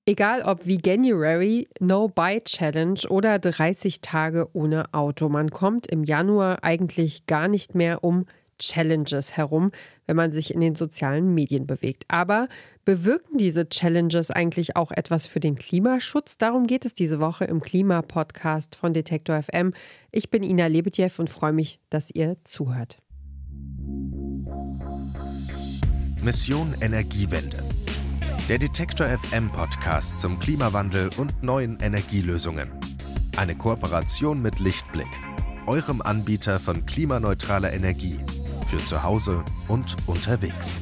Egal ob Veganuary, No-Buy-Challenge oder 30 Tage ohne Auto. Man kommt im Januar eigentlich gar nicht mehr um Challenges herum, wenn man sich in den sozialen Medien bewegt. Aber bewirken diese Challenges eigentlich auch etwas für den Klimaschutz? Darum geht es diese Woche im Klimapodcast von Detektor FM. Ich bin Ina Lebetjew und freue mich, dass ihr zuhört. Mission Energiewende. Der Detektor FM Podcast zum Klimawandel und neuen Energielösungen. Eine Kooperation mit Lichtblick, eurem Anbieter von klimaneutraler Energie für zu Hause und unterwegs.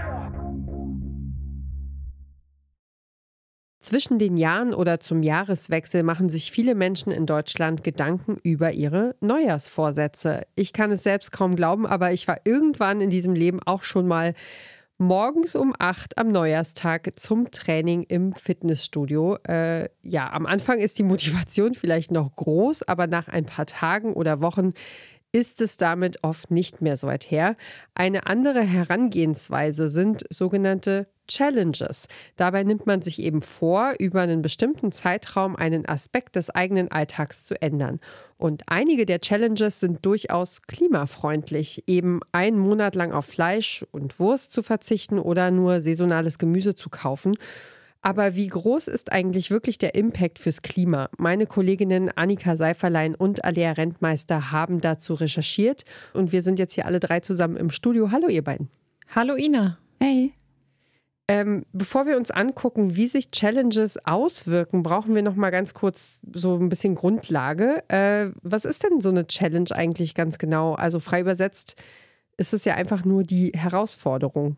Zwischen den Jahren oder zum Jahreswechsel machen sich viele Menschen in Deutschland Gedanken über ihre Neujahrsvorsätze. Ich kann es selbst kaum glauben, aber ich war irgendwann in diesem Leben auch schon mal morgens um 8 am Neujahrstag zum Training im Fitnessstudio. Am Anfang ist die Motivation vielleicht noch groß, aber nach ein paar Tagen oder Wochen ist es damit oft nicht mehr so weit her. Eine andere Herangehensweise sind sogenannte Challenges. Dabei nimmt man sich eben vor, über einen bestimmten Zeitraum einen Aspekt des eigenen Alltags zu ändern. Und einige der Challenges sind durchaus klimafreundlich, eben einen Monat lang auf Fleisch und Wurst zu verzichten oder nur saisonales Gemüse zu kaufen. Aber wie groß ist eigentlich wirklich der Impact fürs Klima? Meine Kolleginnen Annika Seiferlein und Alea Rentmeister haben dazu recherchiert und wir sind jetzt hier alle drei zusammen im Studio. Hallo ihr beiden. Hallo Ina. Hey. Bevor wir uns angucken, wie sich Challenges auswirken, brauchen wir noch mal ganz kurz so ein bisschen Grundlage. Was ist denn so eine Challenge eigentlich ganz genau? Also frei übersetzt ist es ja einfach nur die Herausforderung.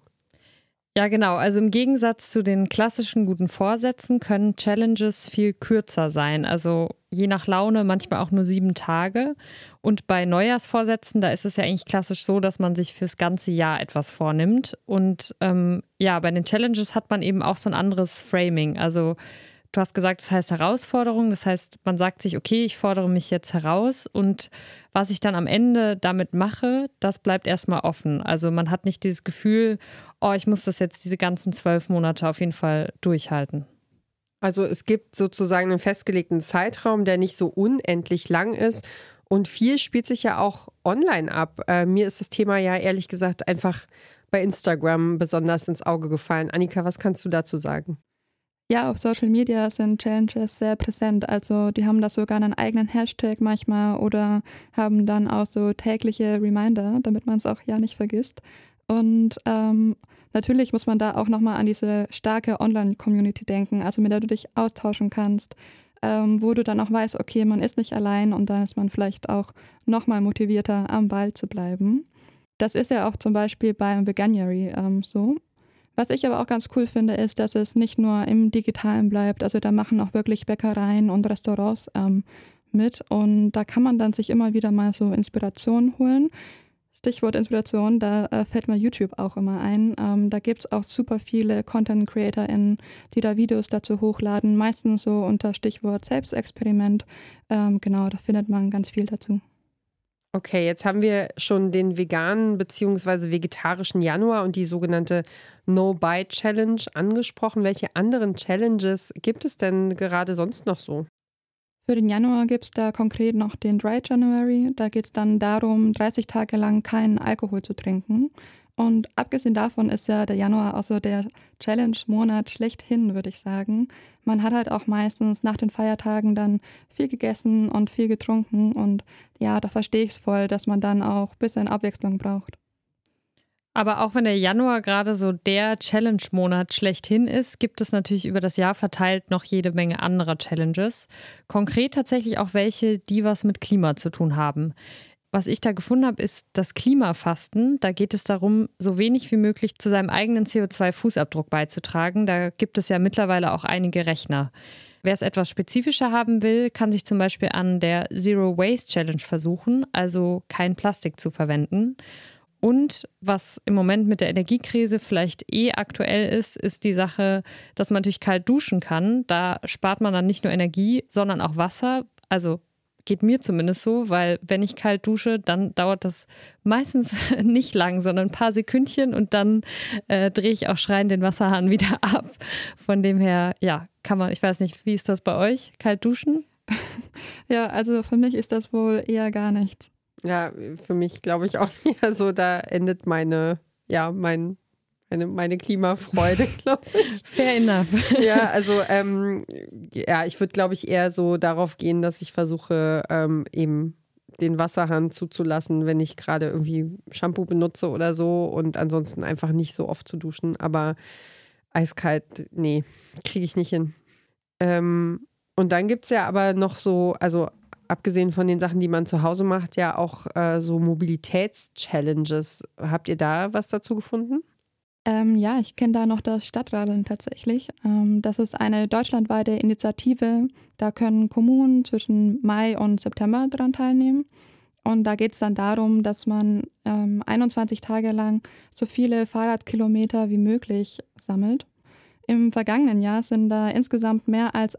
Ja, genau. Also im Gegensatz zu den klassischen guten Vorsätzen können Challenges viel kürzer sein. Also je nach Laune manchmal auch nur 7 Tage. Und bei Neujahrsvorsätzen, da ist es ja eigentlich klassisch so, dass man sich fürs ganze Jahr etwas vornimmt. Und bei den Challenges hat man eben auch so ein anderes Framing. Also du hast gesagt, das heißt Herausforderung. Das heißt, man sagt sich, okay, ich fordere mich jetzt heraus und was ich dann am Ende damit mache, das bleibt erstmal offen. Also man hat nicht dieses Gefühl, oh, ich muss das jetzt diese ganzen 12 Monate auf jeden Fall durchhalten. Also es gibt sozusagen einen festgelegten Zeitraum, der nicht so unendlich lang ist. Und viel spielt sich ja auch online ab. Mir ist das Thema ja ehrlich gesagt einfach bei Instagram besonders ins Auge gefallen. Annika, was kannst du dazu sagen? Ja, auf Social Media sind Challenges sehr präsent. Also die haben da sogar einen eigenen Hashtag manchmal oder haben dann auch so tägliche Reminder, damit man es auch ja nicht vergisst. Und natürlich muss man da auch nochmal an diese starke Online-Community denken, also mit der du dich austauschen kannst, wo du dann auch weißt, okay, man ist nicht allein und dann ist man vielleicht auch nochmal motivierter, am Ball zu bleiben. Das ist ja auch zum Beispiel beim Veganuary so. Was ich aber auch ganz cool finde, ist, dass es nicht nur im Digitalen bleibt. Also da machen auch wirklich Bäckereien und Restaurants mit. Und da kann man dann sich immer wieder mal so Inspiration holen. Stichwort Inspiration, da fällt mir YouTube auch immer ein. Da gibt es auch super viele Content-CreatorInnen, die da Videos dazu hochladen. Meistens so unter Stichwort Selbstexperiment. Genau, da findet man ganz viel dazu. Okay, jetzt haben wir schon den veganen bzw. vegetarischen Januar und die sogenannte No-Buy-Challenge angesprochen. Welche anderen Challenges gibt es denn gerade sonst noch so? Für den Januar gibt es da konkret noch den Dry January. Da geht es dann darum, 30 Tage lang keinen Alkohol zu trinken. Und abgesehen davon ist ja der Januar auch so der Challenge-Monat schlechthin, würde ich sagen. Man hat halt auch meistens nach den Feiertagen dann viel gegessen und viel getrunken. Und ja, da verstehe ich es voll, dass man dann auch ein bisschen Abwechslung braucht. Aber auch wenn der Januar gerade so der Challenge-Monat schlechthin ist, gibt es natürlich über das Jahr verteilt noch jede Menge anderer Challenges. Konkret tatsächlich auch welche, die was mit Klima zu tun haben. Was ich da gefunden habe, ist das Klimafasten. Da geht es darum, so wenig wie möglich zu seinem eigenen CO2-Fußabdruck beizutragen. Da gibt es ja mittlerweile auch einige Rechner. Wer es etwas spezifischer haben will, kann sich zum Beispiel an der Zero Waste Challenge versuchen, also kein Plastik zu verwenden. Und was im Moment mit der Energiekrise vielleicht aktuell ist, ist die Sache, dass man natürlich kalt duschen kann. Da spart man dann nicht nur Energie, sondern auch Wasser. Also geht mir zumindest so, weil wenn ich kalt dusche, dann dauert das meistens nicht lang, sondern ein paar Sekündchen und dann drehe ich auch schreiend den Wasserhahn wieder ab. Von dem her, ja, kann man, ich weiß nicht, wie ist das bei euch? Kalt duschen? Ja, also für mich ist das wohl eher gar nichts. Ja, für mich glaube ich auch eher so, da endet meine Klimafreude, glaube ich. Fair enough. Ja, also ich würde, glaube ich, eher so darauf gehen, dass ich versuche, eben den Wasserhahn zuzulassen, wenn ich gerade irgendwie Shampoo benutze oder so und ansonsten einfach nicht so oft zu duschen. Aber eiskalt, nee, kriege ich nicht hin. Und dann gibt es ja aber noch so, also abgesehen von den Sachen, die man zu Hause macht, ja auch so Mobilitäts-Challenges. Habt ihr da was dazu gefunden? Ja, ich kenne da noch das Stadtradeln tatsächlich. Das ist eine deutschlandweite Initiative. Da können Kommunen zwischen Mai und September daran teilnehmen. Und da geht es dann darum, dass man 21 Tage lang so viele Fahrradkilometer wie möglich sammelt. Im vergangenen Jahr sind da insgesamt mehr als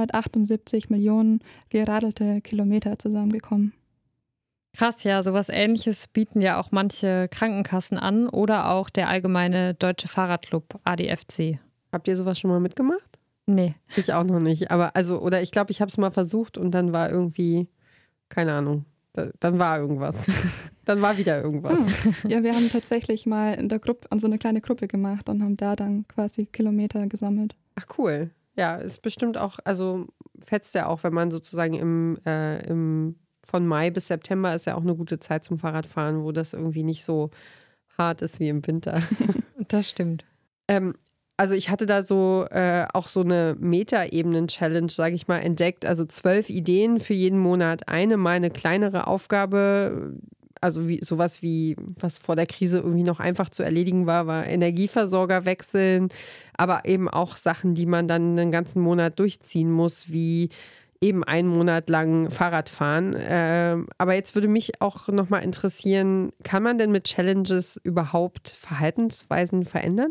178 Millionen geradelte Kilometer zusammengekommen. Krass, ja, sowas Ähnliches bieten ja auch manche Krankenkassen an oder auch der allgemeine Deutsche Fahrradclub ADFC. Habt ihr sowas schon mal mitgemacht? Nee. Ich auch noch nicht. Aber oder ich glaube, ich habe es mal versucht und dann war irgendwie, keine Ahnung, dann war irgendwas. Dann war wieder irgendwas. Ja, wir haben tatsächlich mal in der Gruppe, so eine kleine Gruppe gemacht und haben da dann quasi Kilometer gesammelt. Ach cool. Ja, ist bestimmt auch, also fetzt ja auch, wenn man sozusagen von Mai bis September ist ja auch eine gute Zeit zum Fahrradfahren, wo das irgendwie nicht so hart ist wie im Winter. Das stimmt. Also ich hatte da so auch so eine Metaebenen-Challenge, sage ich mal, entdeckt. Also 12 Ideen für jeden Monat. Mal eine kleinere Aufgabe, also sowas wie, was vor der Krise irgendwie noch einfach zu erledigen war Energieversorger wechseln, aber eben auch Sachen, die man dann einen ganzen Monat durchziehen muss, wie eben einen Monat lang Fahrrad fahren. Aber jetzt würde mich auch nochmal interessieren, kann man denn mit Challenges überhaupt Verhaltensweisen verändern?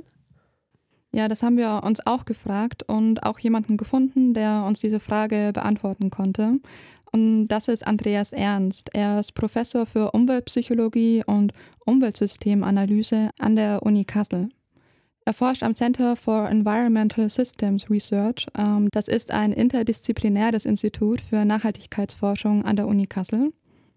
Ja, das haben wir uns auch gefragt und auch jemanden gefunden, der uns diese Frage beantworten konnte. Und das ist Andreas Ernst. Er ist Professor für Umweltpsychologie und Umweltsystemanalyse an der Uni Kassel. Er forscht am Center for Environmental Systems Research. Das ist ein interdisziplinäres Institut für Nachhaltigkeitsforschung an der Uni Kassel.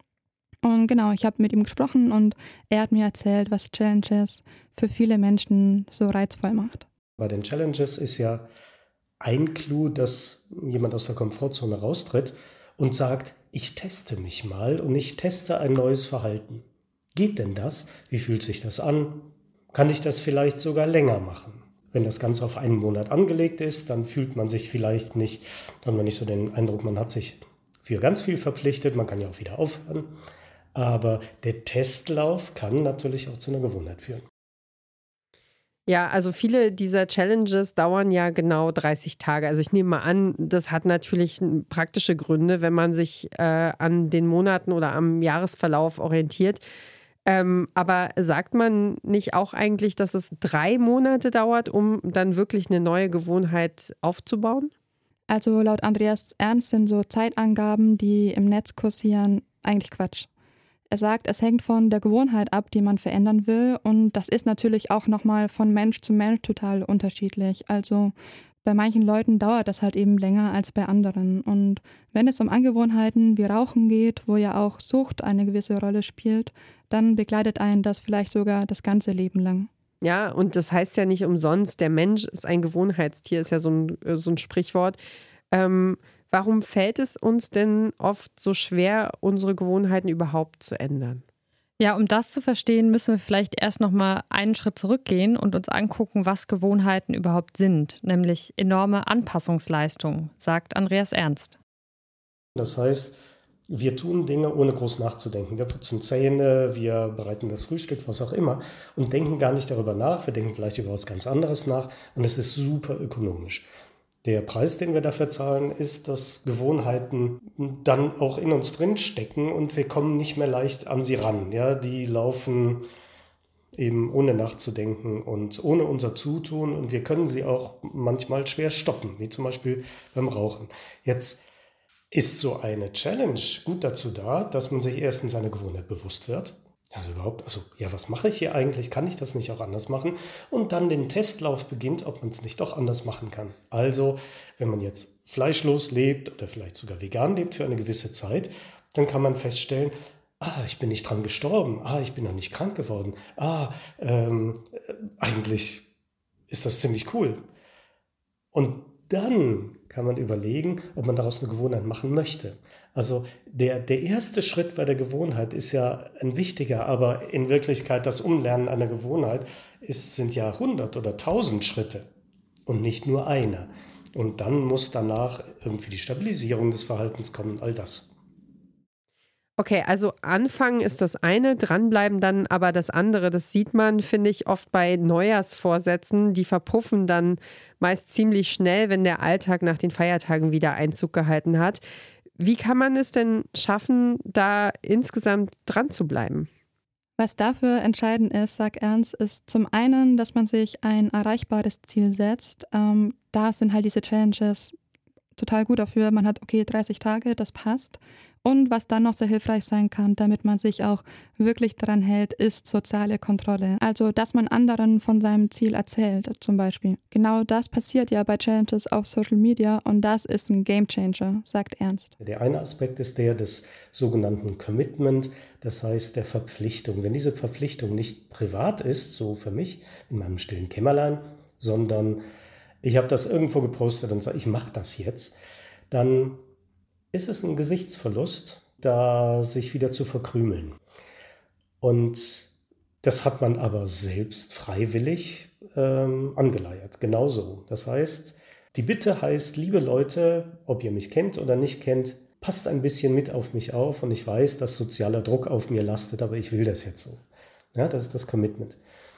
Und genau, ich habe mit ihm gesprochen und er hat mir erzählt, was Challenges für viele Menschen so reizvoll macht. Bei den Challenges ist ja ein Clou, dass jemand aus der Komfortzone raustritt und sagt, ich teste mich mal und ich teste ein neues Verhalten. Geht denn das? Wie fühlt sich das an? Kann ich das vielleicht sogar länger machen? Wenn das Ganze auf einen Monat angelegt ist, dann fühlt man sich vielleicht nicht, dann hat man nicht so den Eindruck, man hat sich für ganz viel verpflichtet, man kann ja auch wieder aufhören. Aber der Testlauf kann natürlich auch zu einer Gewohnheit führen. Ja, also viele dieser Challenges dauern ja genau 30 Tage. Also ich nehme mal an, das hat natürlich praktische Gründe, wenn man sich an den Monaten oder am Jahresverlauf orientiert. Aber sagt man nicht auch eigentlich, dass es 3 Monate dauert, um dann wirklich eine neue Gewohnheit aufzubauen? Also laut Andreas Ernst sind so Zeitangaben, die im Netz kursieren, eigentlich Quatsch. Er sagt, es hängt von der Gewohnheit ab, die man verändern will. Und das ist natürlich auch nochmal von Mensch zu Mensch total unterschiedlich. Also bei manchen Leuten dauert das halt eben länger als bei anderen. Und wenn es um Angewohnheiten wie Rauchen geht, wo ja auch Sucht eine gewisse Rolle spielt, dann begleitet einen das vielleicht sogar das ganze Leben lang. Ja, und das heißt ja nicht umsonst, der Mensch ist ein Gewohnheitstier, ist ja so ein Sprichwort. Warum fällt es uns denn oft so schwer, unsere Gewohnheiten überhaupt zu ändern? Ja, um das zu verstehen, müssen wir vielleicht erst noch mal einen Schritt zurückgehen und uns angucken, was Gewohnheiten überhaupt sind, nämlich enorme Anpassungsleistung, sagt Andreas Ernst. Das heißt, wir tun Dinge, ohne groß nachzudenken. Wir putzen Zähne, wir bereiten das Frühstück, was auch immer und denken gar nicht darüber nach. Wir denken vielleicht über was ganz anderes nach und es ist super ökonomisch. Der Preis, den wir dafür zahlen, ist, dass Gewohnheiten dann auch in uns drin stecken und wir kommen nicht mehr leicht an sie ran. Ja, die laufen eben ohne nachzudenken und ohne unser Zutun und wir können sie auch manchmal schwer stoppen, wie zum Beispiel beim Rauchen. Jetzt Ist so eine Challenge gut dazu da, dass man sich erstens seiner Gewohnheit bewusst wird? Was mache ich hier eigentlich? Kann ich das nicht auch anders machen? Und dann den Testlauf beginnt, ob man es nicht doch anders machen kann. Also, wenn man jetzt fleischlos lebt oder vielleicht sogar vegan lebt für eine gewisse Zeit, dann kann man feststellen, ich bin nicht dran gestorben, ich bin noch nicht krank geworden, eigentlich ist das ziemlich cool. Und dann kann man überlegen, ob man daraus eine Gewohnheit machen möchte. Also der erste Schritt bei der Gewohnheit ist ja ein wichtiger, aber in Wirklichkeit das Umlernen einer Gewohnheit sind ja 100 oder 1000 Schritte und nicht nur einer. Und dann muss danach irgendwie die Stabilisierung des Verhaltens kommen, all das. Okay, also anfangen ist das eine, dranbleiben dann aber das andere. Das sieht man, finde ich, oft bei Neujahrsvorsätzen. Die verpuffen dann meist ziemlich schnell, wenn der Alltag nach den Feiertagen wieder Einzug gehalten hat. Wie kann man es denn schaffen, da insgesamt dran zu bleiben? Was dafür entscheidend ist, sagt Ernst, ist zum einen, dass man sich ein erreichbares Ziel setzt. Da sind halt diese Challenges total gut dafür. Man hat, 30 Tage, das passt. Und was dann noch sehr hilfreich sein kann, damit man sich auch wirklich dran hält, ist soziale Kontrolle. Also, dass man anderen von seinem Ziel erzählt, zum Beispiel. Genau das passiert ja bei Challenges auf Social Media und das ist ein Gamechanger, sagt Ernst. Der eine Aspekt ist der des sogenannten Commitment, das heißt der Verpflichtung. Wenn diese Verpflichtung nicht privat ist, so für mich in meinem stillen Kämmerlein, sondern ich habe das irgendwo gepostet und sage, ich mache das jetzt, dann ist es ein Gesichtsverlust, da sich wieder zu verkrümeln. Und das hat man aber selbst freiwillig angeleiert, genauso. Das heißt, die Bitte heißt, liebe Leute, ob ihr mich kennt oder nicht kennt, passt ein bisschen mit auf mich auf und ich weiß, dass sozialer Druck auf mir lastet, aber ich will das jetzt so. Ja, das ist das Commitment.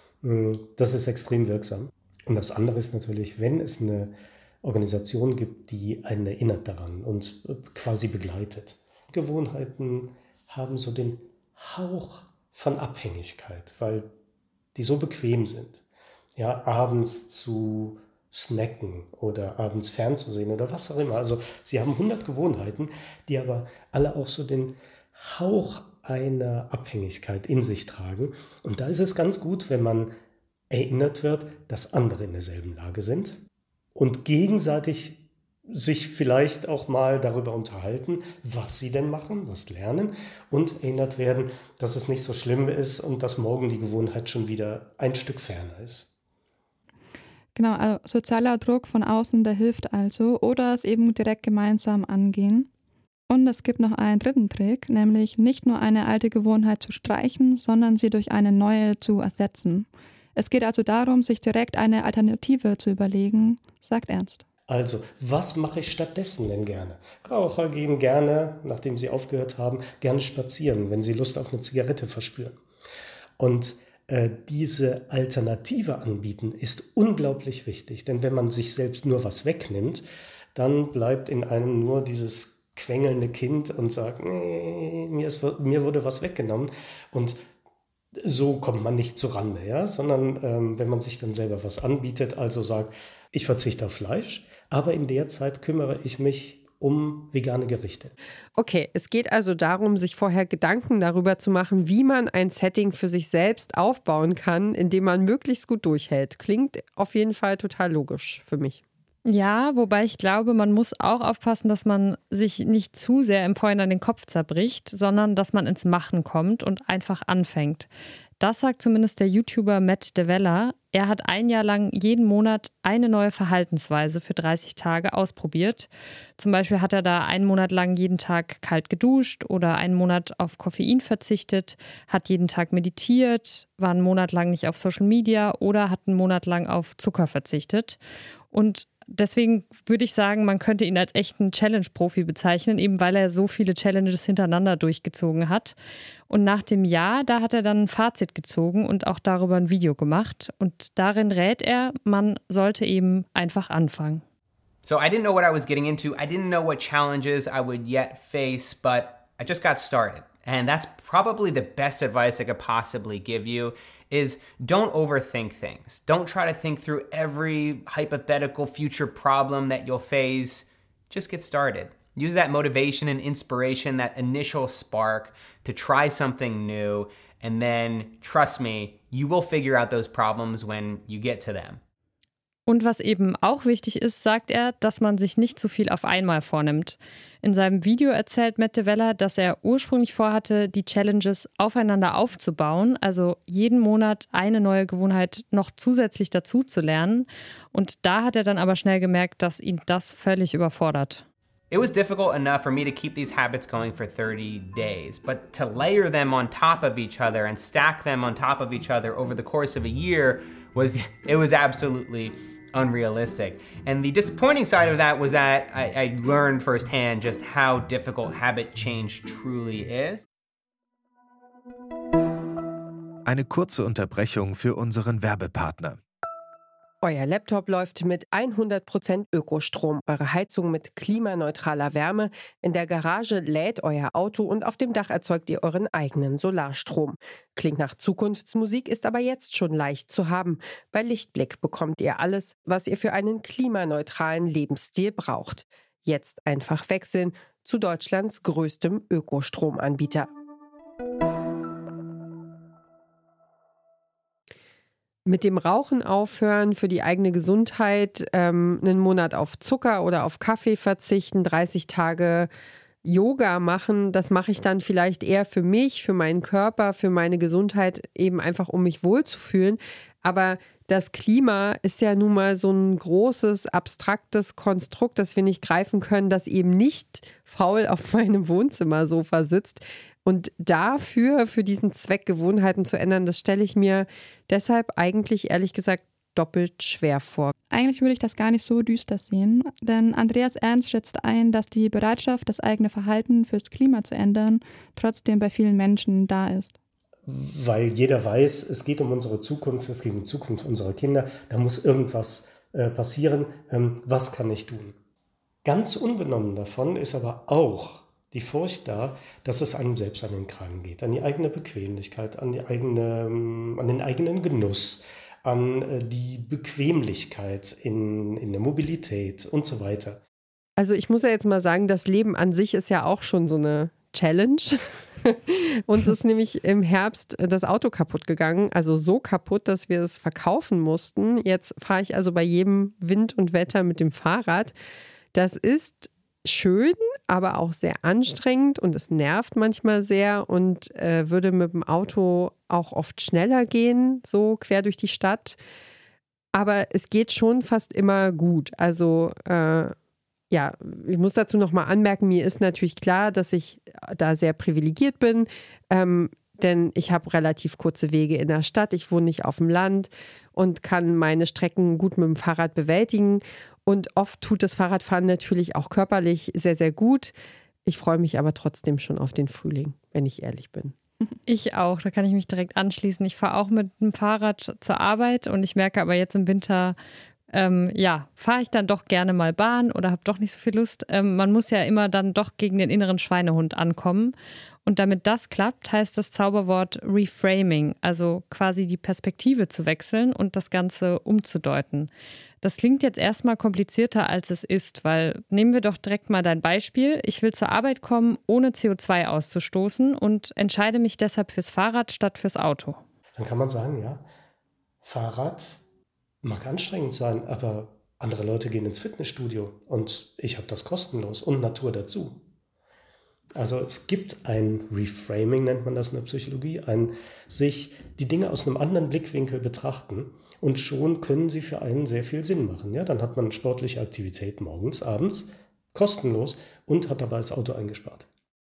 Das ist extrem wirksam. Und das andere ist natürlich, wenn es eine Organisation gibt, die einen erinnert daran und quasi begleitet. Gewohnheiten haben so den Hauch von Abhängigkeit, weil die so bequem sind. Ja, abends zu snacken oder abends fernzusehen oder was auch immer. Also sie haben 100 Gewohnheiten, die aber alle auch so den Hauch einer Abhängigkeit in sich tragen. Und da ist es ganz gut, wenn man erinnert wird, dass andere in derselben Lage sind und gegenseitig sich vielleicht auch mal darüber unterhalten, was sie denn machen, was lernen und erinnert werden, dass es nicht so schlimm ist und dass morgen die Gewohnheit schon wieder ein Stück ferner ist. Genau, also sozialer Druck von außen, der hilft also oder es eben direkt gemeinsam angehen. Und es gibt noch einen dritten Trick, nämlich nicht nur eine alte Gewohnheit zu streichen, sondern sie durch eine neue zu ersetzen. Es geht also darum, sich direkt eine Alternative zu überlegen, sagt Ernst. Also, was mache ich stattdessen denn gerne? Raucher gehen gerne, nachdem sie aufgehört haben, gerne spazieren, wenn sie Lust auf eine Zigarette verspüren. Und diese Alternative anbieten ist unglaublich wichtig, denn wenn man sich selbst nur was wegnimmt, dann bleibt in einem nur dieses quengelnde Kind und sagt, nee, mir wurde was weggenommen und so kommt man nicht zurande, ja? Sondern wenn man sich dann selber was anbietet, also sagt, ich verzichte auf Fleisch, aber in der Zeit kümmere ich mich um vegane Gerichte. Okay, es geht also darum, sich vorher Gedanken darüber zu machen, wie man ein Setting für sich selbst aufbauen kann, in dem man möglichst gut durchhält. Klingt auf jeden Fall total logisch für mich. Ja, wobei ich glaube, man muss auch aufpassen, dass man sich nicht zu sehr im Vorhinein den Kopf zerbricht, sondern dass man ins Machen kommt und einfach anfängt. Das sagt zumindest der YouTuber Matt Devella. Er hat ein Jahr lang jeden Monat eine neue Verhaltensweise für 30 Tage ausprobiert. Zum Beispiel hat er da einen Monat lang jeden Tag kalt geduscht oder einen Monat auf Koffein verzichtet, hat jeden Tag meditiert, war einen Monat lang nicht auf Social Media oder hat einen Monat lang auf Zucker verzichtet. Und deswegen würde ich sagen, man könnte ihn als echten Challenge-Profi bezeichnen, eben weil er so viele Challenges hintereinander durchgezogen hat. Und nach dem Jahr, da hat er dann ein Fazit gezogen und auch darüber ein Video gemacht. Und darin rät er, man sollte eben einfach anfangen. So I didn't know what I was getting into. I didn't know what challenges I would yet face, but I just got started. And that's probably the best advice I could possibly give you is don't overthink things. Don't try to think through every hypothetical future problem that you'll face. Just get started. Use that motivation and inspiration, that initial spark to try something new. And then, trust me, you will figure out those problems when you get to them. Und was eben auch wichtig ist, sagt er, dass man sich nicht zu viel auf einmal vornimmt. In seinem Video erzählt Matt D'Avella, dass er ursprünglich vorhatte, die Challenges aufeinander aufzubauen, also jeden Monat eine neue Gewohnheit noch zusätzlich dazu zu lernen. Und da hat er dann aber schnell gemerkt, dass ihn das völlig überfordert. It was difficult enough for me to keep these habits going for 30 days, but to layer them on top of each other and stack them on top of each other over the course of a year was absolutely unrealistic. And the disappointing side of that was that I learned firsthand just how difficult habit change truly is. Eine kurze Unterbrechung für unseren Werbepartner. Euer Laptop läuft mit 100% Ökostrom, eure Heizung mit klimaneutraler Wärme, in der Garage lädt euer Auto und auf dem Dach erzeugt ihr euren eigenen Solarstrom. Klingt nach Zukunftsmusik, ist aber jetzt schon leicht zu haben. Bei Lichtblick bekommt ihr alles, was ihr für einen klimaneutralen Lebensstil braucht. Jetzt einfach wechseln zu Deutschlands größtem Ökostromanbieter. Mit dem Rauchen aufhören, für die eigene Gesundheit, einen Monat auf Zucker oder auf Kaffee verzichten, 30 Tage Yoga machen, das mache ich dann vielleicht eher für mich, für meinen Körper, für meine Gesundheit, eben einfach um mich wohlzufühlen. Aber das Klima ist ja nun mal so ein großes, abstraktes Konstrukt, das wir nicht greifen können, das eben nicht faul auf meinem Wohnzimmersofa sitzt. Und dafür, für diesen Zweck Gewohnheiten zu ändern, das stelle ich mir deshalb eigentlich, ehrlich gesagt, doppelt schwer vor. Eigentlich würde ich das gar nicht so düster sehen, denn Andreas Ernst schätzt ein, dass die Bereitschaft, das eigene Verhalten fürs Klima zu ändern, trotzdem bei vielen Menschen da ist. Weil jeder weiß, es geht um unsere Zukunft, es geht um die Zukunft unserer Kinder, da muss irgendwas passieren. Was kann ich tun? Ganz unbenommen davon ist aber auch die Furcht da, dass es einem selbst an den Kragen geht, an die eigene Bequemlichkeit, an den eigenen Genuss, an die Bequemlichkeit in der Mobilität und so weiter. Also ich muss ja jetzt mal sagen, das Leben an sich ist ja auch schon so eine Challenge. Uns ist nämlich im Herbst das Auto kaputt gegangen, also so kaputt, dass wir es verkaufen mussten. Jetzt fahre ich also bei jedem Wind und Wetter mit dem Fahrrad. Das ist schön, aber auch sehr anstrengend und es nervt manchmal sehr und würde mit dem Auto auch oft schneller gehen, so quer durch die Stadt. Aber es geht schon fast immer gut. Also ja, ich muss dazu nochmal anmerken, mir ist natürlich klar, dass ich da sehr privilegiert bin, denn ich habe relativ kurze Wege in der Stadt, ich wohne nicht auf dem Land und kann meine Strecken gut mit dem Fahrrad bewältigen. Und oft tut das Fahrradfahren natürlich auch körperlich sehr, sehr gut. Ich freue mich aber trotzdem schon auf den Frühling, wenn ich ehrlich bin. Ich auch, da kann ich mich direkt anschließen. Ich fahre auch mit dem Fahrrad zur Arbeit und ich merke aber jetzt im Winter, fahre ich dann doch gerne mal Bahn oder habe doch nicht so viel Lust. Man muss ja immer dann doch gegen den inneren Schweinehund ankommen. Und damit das klappt, heißt das Zauberwort Reframing, also quasi die Perspektive zu wechseln und das Ganze umzudeuten. Das klingt jetzt erstmal komplizierter, als es ist, weil nehmen wir doch direkt mal dein Beispiel. Ich will zur Arbeit kommen, ohne CO2 auszustoßen und entscheide mich deshalb fürs Fahrrad statt fürs Auto. Dann kann man sagen, ja, Fahrrad mag anstrengend sein, aber andere Leute gehen ins Fitnessstudio und ich habe das kostenlos und Natur dazu. Also es gibt ein Reframing, nennt man das in der Psychologie, ein sich die Dinge aus einem anderen Blickwinkel betrachten und schon können sie für einen sehr viel Sinn machen. Ja, dann hat man sportliche Aktivität morgens, abends, kostenlos und hat dabei das Auto eingespart.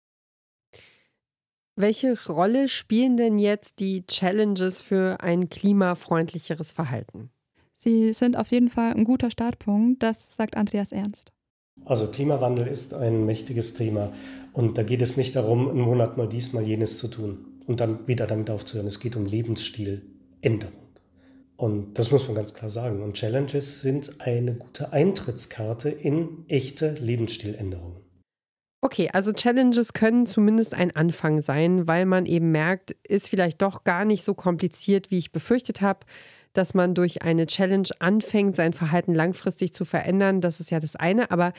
Welche Rolle spielen denn jetzt die Challenges für ein klimafreundlicheres Verhalten? Sie sind auf jeden Fall ein guter Startpunkt, das sagt Andreas Ernst. Also Klimawandel ist ein mächtiges Thema und da geht es nicht darum, einen Monat mal dies, mal jenes zu tun und dann wieder damit aufzuhören. Es geht um Lebensstiländerung. Und das muss man ganz klar sagen. Und Challenges sind eine gute Eintrittskarte in echte Lebensstiländerungen. Okay, also Challenges können zumindest ein Anfang sein, weil man eben merkt, ist vielleicht doch gar nicht so kompliziert, wie ich befürchtet habe, dass man durch eine Challenge anfängt, sein Verhalten langfristig zu verändern. Das ist ja das eine. Aber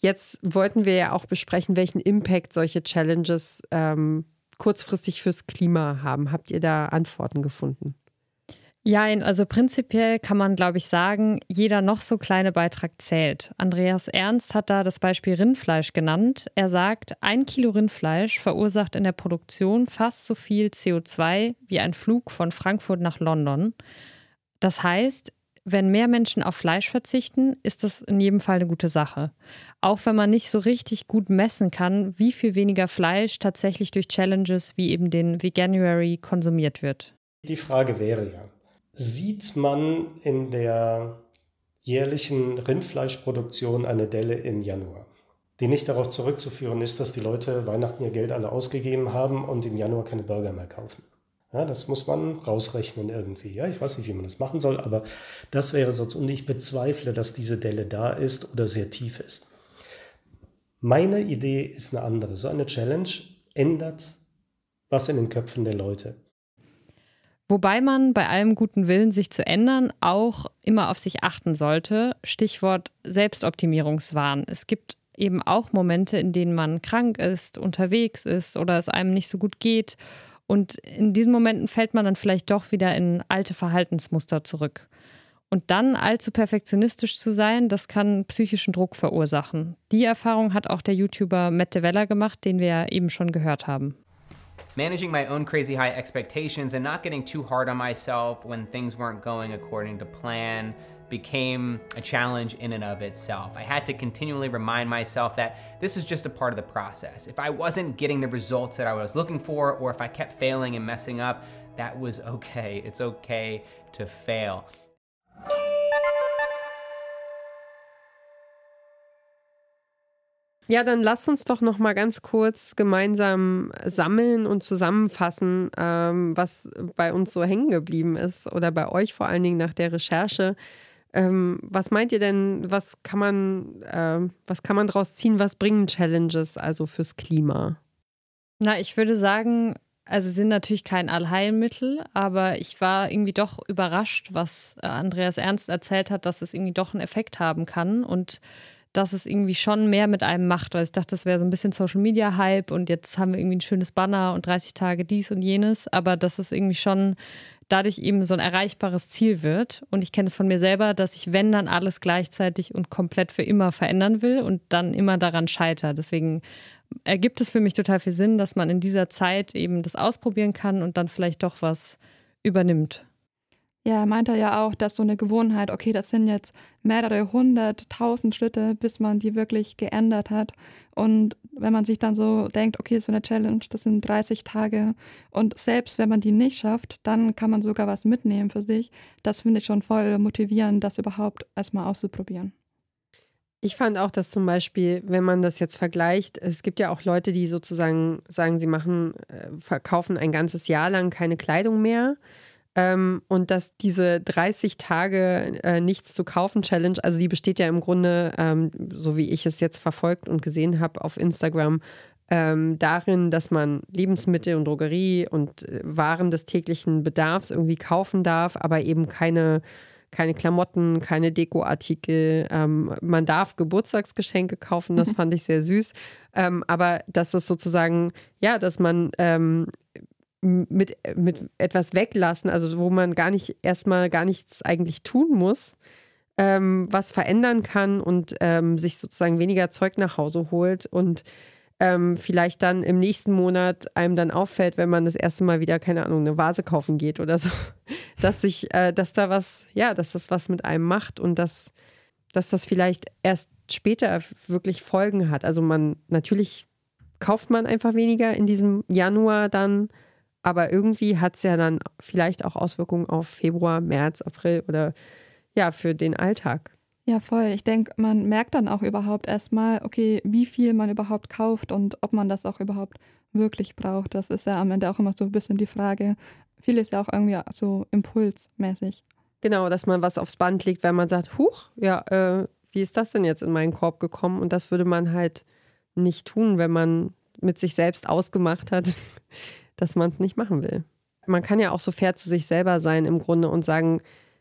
Jetzt wollten wir ja auch besprechen, welchen Impact solche Challenges kurzfristig fürs Klima haben. Habt ihr da Antworten gefunden? Ja, also prinzipiell kann man, glaube ich, sagen, jeder noch so kleine Beitrag zählt. Andreas Ernst hat da das Beispiel Rindfleisch genannt. Er sagt, 1 Kilo Rindfleisch verursacht in der Produktion fast so viel CO2 wie ein Flug von Frankfurt nach London. Das heißt, wenn mehr Menschen auf Fleisch verzichten, ist das in jedem Fall eine gute Sache. Auch wenn man nicht so richtig gut messen kann, wie viel weniger Fleisch tatsächlich durch Challenges wie eben den Veganuary konsumiert wird. Die Frage wäre ja, sieht man in der jährlichen Rindfleischproduktion eine Delle im Januar, die nicht darauf zurückzuführen ist, dass die Leute Weihnachten ihr Geld alle ausgegeben haben und im Januar keine Burger mehr kaufen. Ja, das muss man rausrechnen irgendwie. Ja, ich weiß nicht, wie man das machen soll, aber das wäre so. Und ich bezweifle, dass diese Delle da ist oder sehr tief ist. Meine Idee ist eine andere. So eine Challenge ändert was in den Köpfen der Leute. Wobei man bei allem guten Willen, sich zu ändern, auch immer auf sich achten sollte. Stichwort Selbstoptimierungswahn. Es gibt eben auch Momente, in denen man krank ist, unterwegs ist oder es einem nicht so gut geht. Und in diesen Momenten fällt man dann vielleicht doch wieder in alte Verhaltensmuster zurück. Und dann allzu perfektionistisch zu sein, das kann psychischen Druck verursachen. Die Erfahrung hat auch der YouTuber Matt Devella gemacht, den wir ja eben schon gehört haben. Managing my own crazy high expectations and not getting too hard on myself when things weren't going according to plan became a challenge in and of itself. I had to continually remind myself that this is just a part of the process. If I wasn't getting the results that I was looking for, or if I kept failing and messing up, that was okay. It's okay to fail. Ja, dann lasst uns doch noch mal ganz kurz gemeinsam sammeln und zusammenfassen, was bei uns so hängen geblieben ist oder bei euch vor allen Dingen nach der Recherche. Was meint ihr denn, was kann man daraus ziehen, was bringen Challenges also fürs Klima? Na, ich würde sagen, also sind natürlich kein Allheilmittel, aber ich war irgendwie doch überrascht, was Andreas Ernst erzählt hat, dass es irgendwie doch einen Effekt haben kann und dass es irgendwie schon mehr mit einem macht, weil ich dachte, das wäre so ein bisschen Social-Media-Hype und jetzt haben wir irgendwie ein schönes Banner und 30 Tage dies und jenes, aber dass es irgendwie schon dadurch eben so ein erreichbares Ziel wird. Und ich kenne es von mir selber, dass ich, wenn, dann alles gleichzeitig und komplett für immer verändern will und dann immer daran scheitere. Deswegen ergibt es für mich total viel Sinn, dass man in dieser Zeit eben das ausprobieren kann und dann vielleicht doch was übernimmt. Ja, er meinte ja auch, dass so eine Gewohnheit, okay, das sind jetzt mehrere 100.000 Schritte, bis man die wirklich geändert hat. Und wenn man sich dann so denkt, okay, so eine Challenge, das sind 30 Tage und selbst wenn man die nicht schafft, dann kann man sogar was mitnehmen für sich. Das finde ich schon voll motivierend, das überhaupt erstmal auszuprobieren. Ich fand auch, dass zum Beispiel, wenn man das jetzt vergleicht, es gibt ja auch Leute, die sozusagen sagen, sie verkaufen ein ganzes Jahr lang keine Kleidung mehr. Und dass diese 30 Tage nichts zu kaufen Challenge, also die besteht ja im Grunde, so wie ich es jetzt verfolgt und gesehen habe auf Instagram, darin, dass man Lebensmittel und Drogerie und Waren des täglichen Bedarfs irgendwie kaufen darf, aber eben keine Klamotten, keine Dekoartikel. Man darf Geburtstagsgeschenke kaufen, das fand ich sehr süß. Aber dass es sozusagen, ja, dass man mit etwas weglassen, also wo man erstmal gar nichts eigentlich tun muss, was verändern kann und sich sozusagen weniger Zeug nach Hause holt und vielleicht dann im nächsten Monat einem dann auffällt, wenn man das erste Mal wieder, keine Ahnung, eine Vase kaufen geht oder so, dass das was mit einem macht und dass das vielleicht erst später wirklich Folgen hat. Also natürlich kauft man einfach weniger in diesem Januar dann, aber irgendwie hat es ja dann vielleicht auch Auswirkungen auf Februar, März, April oder ja, für den Alltag. Ja, voll. Ich denke, man merkt dann auch überhaupt erstmal, okay, wie viel man überhaupt kauft und ob man das auch überhaupt wirklich braucht. Das ist ja am Ende auch immer so ein bisschen die Frage. Viel ist ja auch irgendwie so impulsmäßig. Genau, dass man was aufs Band legt, wenn man sagt, huch, ja, wie ist das denn jetzt in meinen Korb gekommen? Und das würde man halt nicht tun, wenn man mit sich selbst ausgemacht hat, dass man es nicht machen will. Man kann ja auch so fair zu sich selber sein im Grunde und sagen,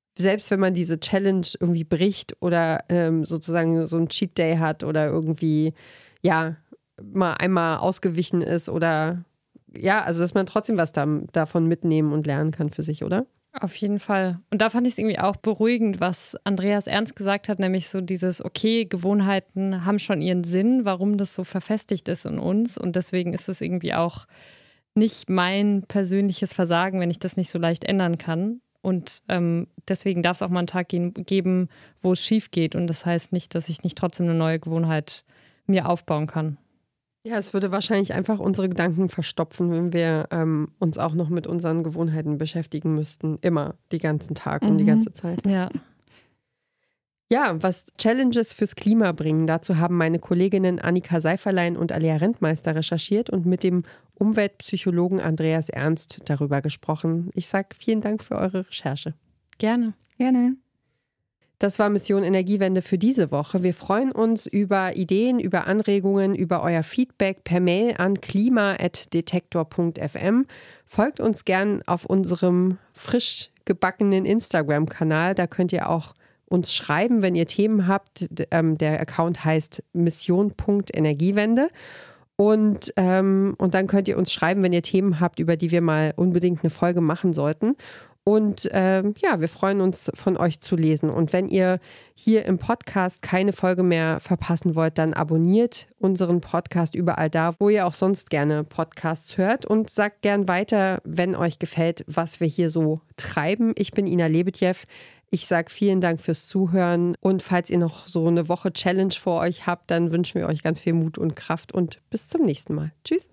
selbst wenn man diese Challenge irgendwie bricht oder sozusagen so ein Cheat Day hat oder irgendwie, ja, mal einmal ausgewichen ist oder ja, also dass man trotzdem was davon mitnehmen und lernen kann für sich, oder? Auf jeden Fall. Und da fand ich es irgendwie auch beruhigend, was Andreas Ernst gesagt hat, nämlich so dieses, okay, Gewohnheiten haben schon ihren Sinn, warum das so verfestigt ist in uns. Und deswegen ist es irgendwie auch nicht mein persönliches Versagen, wenn ich das nicht so leicht ändern kann. Und deswegen darf es auch mal einen Tag geben, wo es schief geht. Und das heißt nicht, dass ich nicht trotzdem eine neue Gewohnheit mir aufbauen kann. Ja, es würde wahrscheinlich einfach unsere Gedanken verstopfen, wenn wir uns auch noch mit unseren Gewohnheiten beschäftigen müssten. Immer, die ganzen Tag und die ganze Zeit. Ja. Ja, was Challenges fürs Klima bringen, dazu haben meine Kolleginnen Annika Seiferlein und Alea Rentmeister recherchiert und mit dem Umweltpsychologen Andreas Ernst darüber gesprochen. Ich sage vielen Dank für eure Recherche. Gerne. Gerne. Das war Mission Energiewende für diese Woche. Wir freuen uns über Ideen, über Anregungen, über euer Feedback per Mail an klima@detektor.fm. Folgt uns gern auf unserem frisch gebackenen Instagram-Kanal. Da könnt ihr auch uns schreiben, wenn ihr Themen habt. Der Account heißt mission.energiewende. Und dann könnt ihr uns schreiben, wenn ihr Themen habt, über die wir mal unbedingt eine Folge machen sollten. Und wir freuen uns, von euch zu lesen. Und wenn ihr hier im Podcast keine Folge mehr verpassen wollt, dann abonniert unseren Podcast überall da, wo ihr auch sonst gerne Podcasts hört. Und sagt gern weiter, wenn euch gefällt, was wir hier so treiben. Ich bin Ina Lebetjew. Ich sage vielen Dank fürs Zuhören. Und falls ihr noch so eine Woche Challenge vor euch habt, dann wünschen wir euch ganz viel Mut und Kraft. Und bis zum nächsten Mal. Tschüss.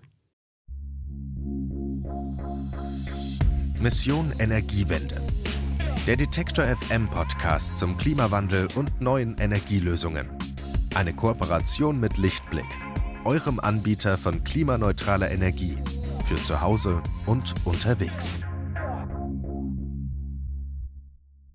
Mission Energiewende. Der Detektor FM Podcast zum Klimawandel und neuen Energielösungen. Eine Kooperation mit Lichtblick, eurem Anbieter von klimaneutraler Energie für zu Hause und unterwegs.